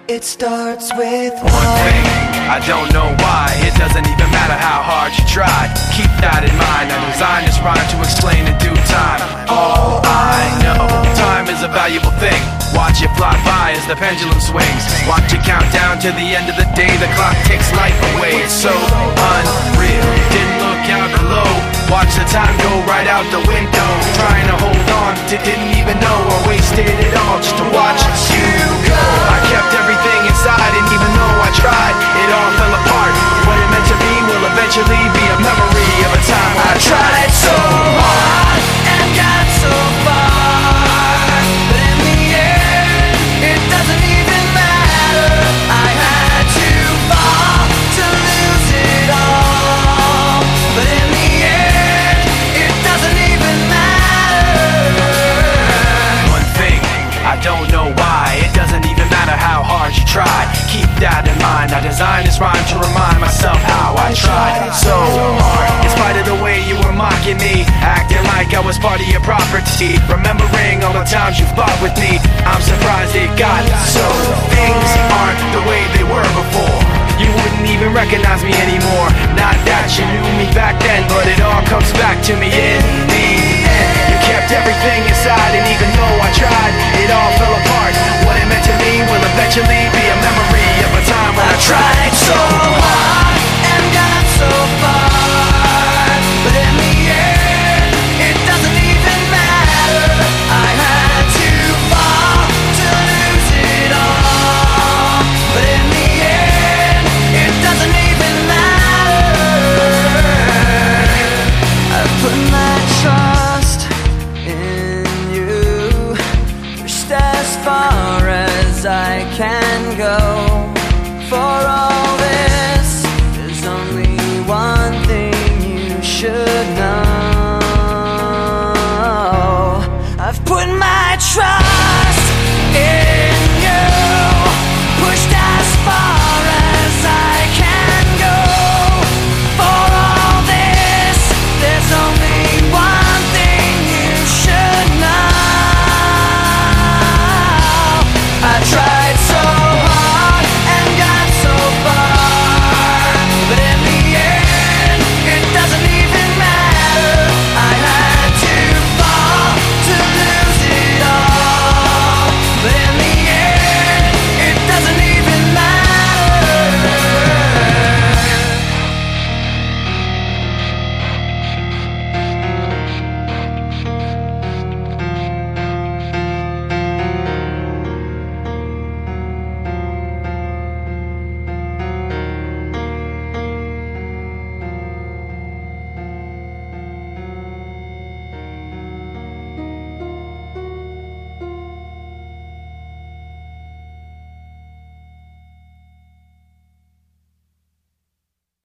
It starts with one thing, I don't know why. It doesn't even matter how hard you try. Keep that in mind, I designed this rhyme to explain in due time. All I know, time is a valuable thing. Watch it fly by as the pendulum swings. Watch it count down to the end of the day. The clock takes life away, it's so unreal. Didn't look out below, watch the time go right out the window. Trying to hold on to didn't even know I wasted it all just to watch you go. I kept everything inside, and even though I tried, it all fell apart. What it meant to be will eventually be a memory of a time when I tried so hard and got so far, but in the end, it doesn't even matter. I had to fall to lose it all, but in the end, it doesn't even matter. One thing, I don't know why. It doesn't even matter how hard you try. Keep that in mind, I designed this rhyme to remind myself how I tried so hard. In spite of the way you were mocking me, acting like I was part of your property, remembering all the times you fought with me, I'm surprised it got so. Things aren't the way they were before. You wouldn't even recognize me anymore. Not that you knew me back then, but it all comes back to me in the end. You kept everything inside, and even though I tried, it all fell apart. What it meant to me will eventually be a memory of a time when I tried so hard and got so far, but in the end, it doesn't even matter. I had to fall to lose it all, but in the end, it doesn't even matter. I put my trust in you, pushed as far as I can go.